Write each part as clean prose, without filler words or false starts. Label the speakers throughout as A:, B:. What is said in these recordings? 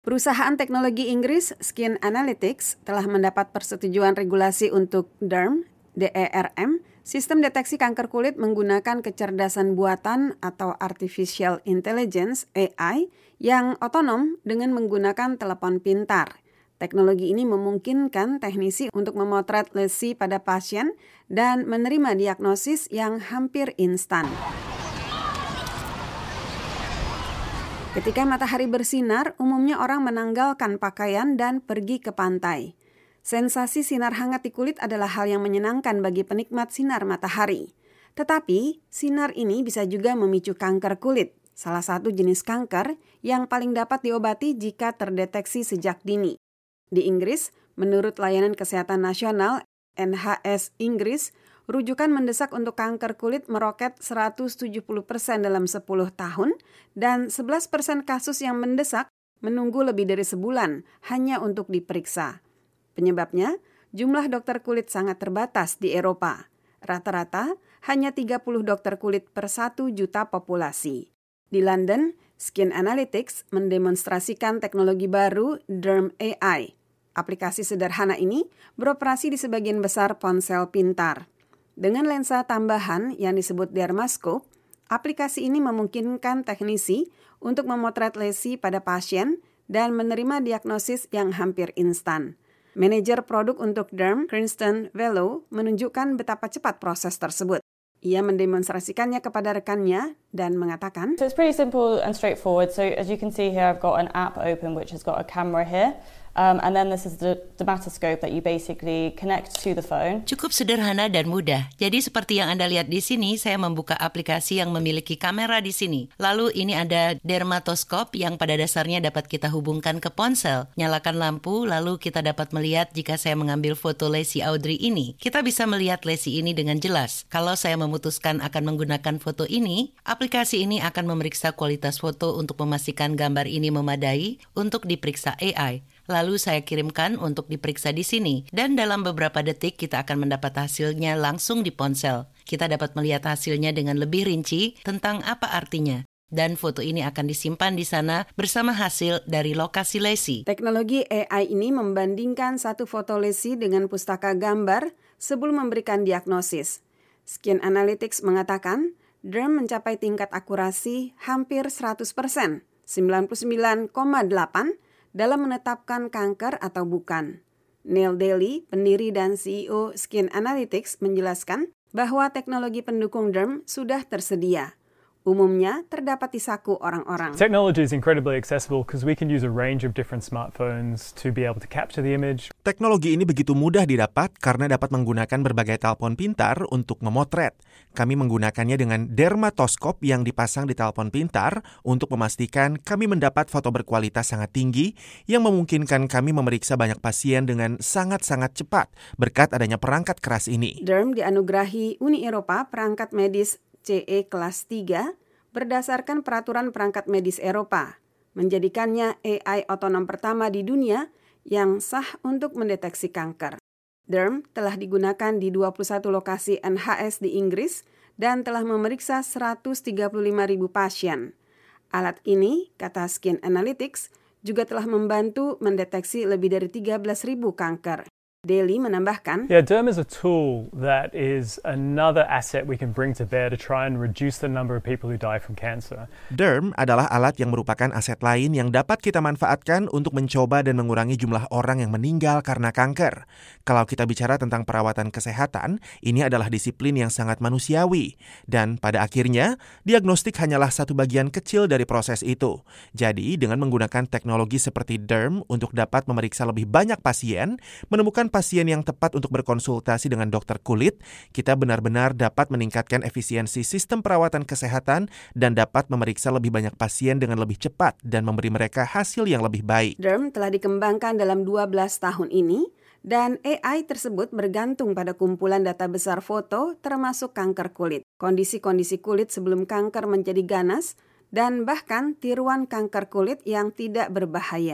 A: Perusahaan teknologi Inggris Skin Analytics telah mendapat persetujuan regulasi untuk DERM, sistem deteksi kanker kulit menggunakan kecerdasan buatan atau Artificial Intelligence (AI) yang otonom dengan menggunakan telepon pintar. Teknologi ini memungkinkan teknisi untuk memotret lesi pada pasien dan menerima diagnosis yang hampir instan. Ketika matahari bersinar, umumnya orang menanggalkan pakaian dan pergi ke pantai. Sensasi sinar hangat di kulit adalah hal yang menyenangkan bagi penikmat sinar matahari. Tetapi, sinar ini bisa juga memicu kanker kulit, salah satu jenis kanker yang paling dapat diobati jika terdeteksi sejak dini. Di Inggris, menurut Layanan Kesehatan Nasional NHS Inggris, rujukan mendesak untuk kanker kulit meroket 170% dalam 10 tahun dan 11% kasus yang mendesak menunggu lebih dari sebulan hanya untuk diperiksa. Penyebabnya, jumlah dokter kulit sangat terbatas di Eropa. Rata-rata hanya 30 dokter kulit per 1 juta populasi. Di London, Skin Analytics mendemonstrasikan teknologi baru Derm AI. Aplikasi sederhana ini beroperasi di sebagian besar ponsel pintar. Dengan lensa tambahan yang disebut Dermascope, aplikasi ini memungkinkan teknisi untuk memotret lesi pada pasien dan menerima diagnosis yang hampir instan. Manajer produk untuk Derm, Kristen Velo, menunjukkan betapa cepat proses tersebut. Ia mendemonstrasikannya kepada rekannya dan mengatakan,
B: So it's pretty simple and straightforward. So as you can see here, I've got an app open which has got a camera here. And then this is the dermatoscope that you basically connect to the phone.
C: Cukup sederhana dan mudah. Jadi seperti yang Anda lihat di sini, saya membuka aplikasi yang memiliki kamera di sini. Lalu ini ada dermatoscope yang pada dasarnya dapat kita hubungkan ke ponsel. Nyalakan lampu, lalu kita dapat melihat jika saya mengambil foto lesi Audrey ini. Kita bisa melihat lesi ini dengan jelas. Kalau saya memutuskan akan menggunakan foto ini, aplikasi ini akan memeriksa kualitas foto untuk memastikan gambar ini memadai untuk diperiksa AI. Lalu saya kirimkan untuk diperiksa di sini. Dan dalam beberapa detik kita akan mendapat hasilnya langsung di ponsel. Kita dapat melihat hasilnya dengan lebih rinci tentang apa artinya. Dan foto ini akan disimpan di sana bersama hasil dari lokasi lesi.
A: Teknologi AI ini membandingkan satu foto lesi dengan pustaka gambar sebelum memberikan diagnosis. Skin Analytics mengatakan, Derm mencapai tingkat akurasi hampir 100%, 99,8% dalam menetapkan kanker atau bukan. Neil Daly, pendiri dan CEO Skin Analytics, menjelaskan bahwa teknologi pendukung Derm sudah tersedia. Umumnya terdapat di saku orang-orang.
D: Technology is incredibly accessible because we can use a range of different smartphones to be able to capture the image.
E: Teknologi ini begitu mudah didapat karena dapat menggunakan berbagai telepon pintar untuk memotret. Kami menggunakannya dengan dermatoscope yang dipasang di telepon pintar untuk memastikan kami mendapat foto berkualitas sangat tinggi yang memungkinkan kami memeriksa banyak pasien dengan sangat-sangat cepat berkat adanya perangkat keras ini.
A: Derm dianugerahi Uni Eropa perangkat medis CE kelas 3 berdasarkan peraturan perangkat medis Eropa, menjadikannya AI otonom pertama di dunia yang sah untuk mendeteksi kanker. Derm telah digunakan di 21 lokasi NHS di Inggris dan telah memeriksa 135.000 pasien. Alat ini, kata Skin Analytics, juga telah membantu mendeteksi lebih dari 13.000 kanker. Daly menambahkan,
D: Yeah, Derm is a tool that is another asset we can bring to bear to try and reduce the number of people who die from cancer.
E: Derm adalah alat yang merupakan aset lain yang dapat kita manfaatkan untuk mencoba dan mengurangi jumlah orang yang meninggal karena kanker. Kalau kita bicara tentang perawatan kesehatan, ini adalah disiplin yang sangat manusiawi. Dan pada akhirnya, diagnostik hanyalah satu bagian kecil dari proses itu. Jadi, dengan menggunakan teknologi seperti Derm untuk dapat memeriksa lebih banyak pasien, menemukan pasien yang tepat untuk berkonsultasi dengan dokter kulit, kita benar-benar dapat meningkatkan efisiensi sistem perawatan kesehatan dan dapat memeriksa lebih banyak pasien dengan lebih cepat dan memberi mereka hasil yang lebih baik.
A: Derm telah dikembangkan dalam 12 tahun ini dan AI tersebut bergantung pada kumpulan data besar foto termasuk kanker kulit, kondisi-kondisi kulit sebelum kanker menjadi ganas, dan bahkan tiruan kanker kulit yang tidak berbahaya.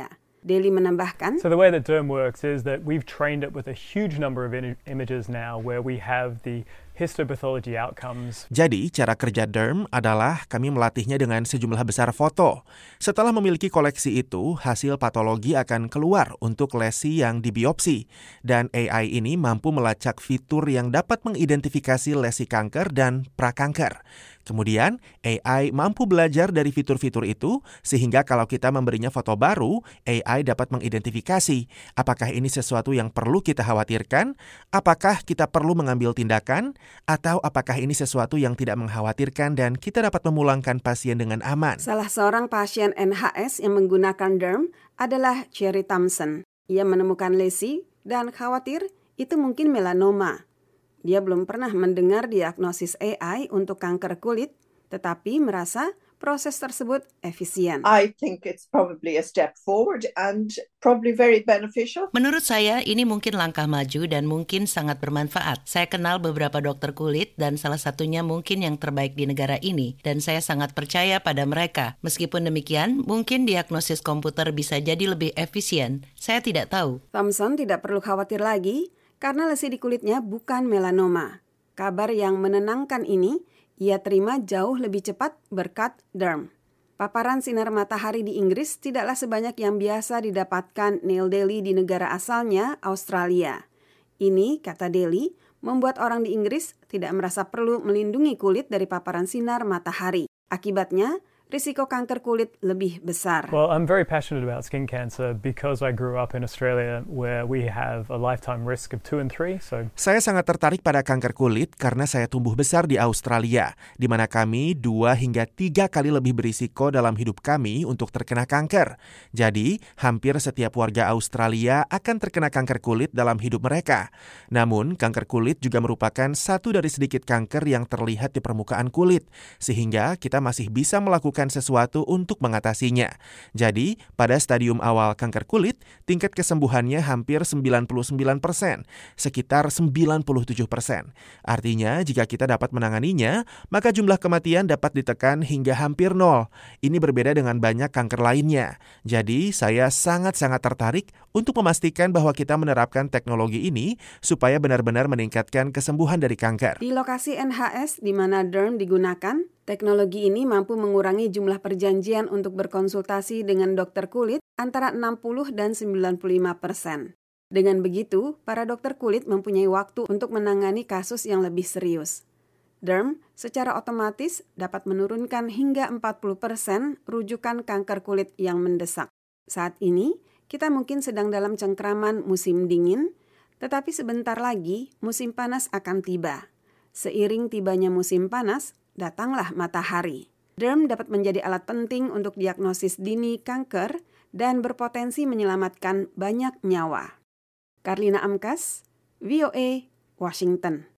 A: Deli menambahkan,
D: So the way that Derm works is that we've trained it with a huge number of images now where we have the histopathology outcomes.
E: Jadi, cara kerja Derm adalah kami melatihnya dengan sejumlah besar foto. Setelah memiliki koleksi itu, hasil patologi akan keluar untuk lesi yang dibiopsi. Dan AI ini mampu melacak fitur yang dapat mengidentifikasi lesi kanker dan prakanker. Kemudian, AI mampu belajar dari fitur-fitur itu, sehingga kalau kita memberinya foto baru, AI dapat mengidentifikasi apakah ini sesuatu yang perlu kita khawatirkan, apakah kita perlu mengambil tindakan, atau apakah ini sesuatu yang tidak mengkhawatirkan dan kita dapat memulangkan pasien dengan aman.
A: Salah seorang pasien NHS yang menggunakan Derm adalah Cherry Thompson. Ia menemukan lesi dan khawatir itu mungkin melanoma. Dia belum pernah mendengar diagnosis AI untuk kanker kulit, tetapi merasa proses tersebut efisien.
F: I think it's probably a step forward and probably very beneficial.
C: Menurut saya, ini mungkin langkah maju dan mungkin sangat bermanfaat. Saya kenal beberapa dokter kulit dan salah satunya mungkin yang terbaik di negara ini. Dan saya sangat percaya pada mereka. Meskipun demikian, mungkin diagnosis komputer bisa jadi lebih efisien. Saya tidak tahu.
A: Thompson tidak perlu khawatir lagi karena lesi di kulitnya bukan melanoma. Kabar yang menenangkan ini ia terima jauh lebih cepat berkat Derm. Paparan sinar matahari di Inggris tidaklah sebanyak yang biasa didapatkan Neil Daly di negara asalnya, Australia. Ini, kata Daly, membuat orang di Inggris tidak merasa perlu melindungi kulit dari paparan sinar matahari. Akibatnya, risiko kanker kulit lebih besar.
D: Well, I'm very passionate about skin cancer because I grew up in Australia where we have a lifetime risk of 2 and 3. So
E: Saya sangat tertarik pada kanker kulit karena saya tumbuh besar di Australia, di mana kami 2 hingga 3 kali lebih berisiko dalam hidup kami untuk terkena kanker. Jadi, hampir setiap warga Australia akan terkena kanker kulit dalam hidup mereka. Namun, kanker kulit juga merupakan satu dari sedikit kanker yang terlihat di permukaan kulit, sehingga kita masih bisa melakukan sesuatu untuk mengatasinya. Jadi, pada stadium awal kanker kulit, tingkat kesembuhannya hampir 99%, sekitar 97%. Artinya, jika kita dapat menanganinya, maka jumlah kematian dapat ditekan hingga hampir 0. Ini berbeda dengan banyak kanker lainnya. Jadi, saya sangat-sangat tertarik untuk memastikan bahwa kita menerapkan teknologi ini supaya benar-benar meningkatkan kesembuhan dari kanker.
A: Di lokasi NHS di mana Derm digunakan, teknologi ini mampu mengurangi jumlah perjanjian untuk berkonsultasi dengan dokter kulit antara 60 dan 95%. Dengan begitu, para dokter kulit mempunyai waktu untuk menangani kasus yang lebih serius. Derm secara otomatis dapat menurunkan hingga 40% rujukan kanker kulit yang mendesak. Saat ini, kita mungkin sedang dalam cengkraman musim dingin, tetapi sebentar lagi musim panas akan tiba. Seiring tibanya musim panas, datanglah matahari. Derm dapat menjadi alat penting untuk diagnosis dini kanker dan berpotensi menyelamatkan banyak nyawa. Karlina Amkas, VOA, Washington.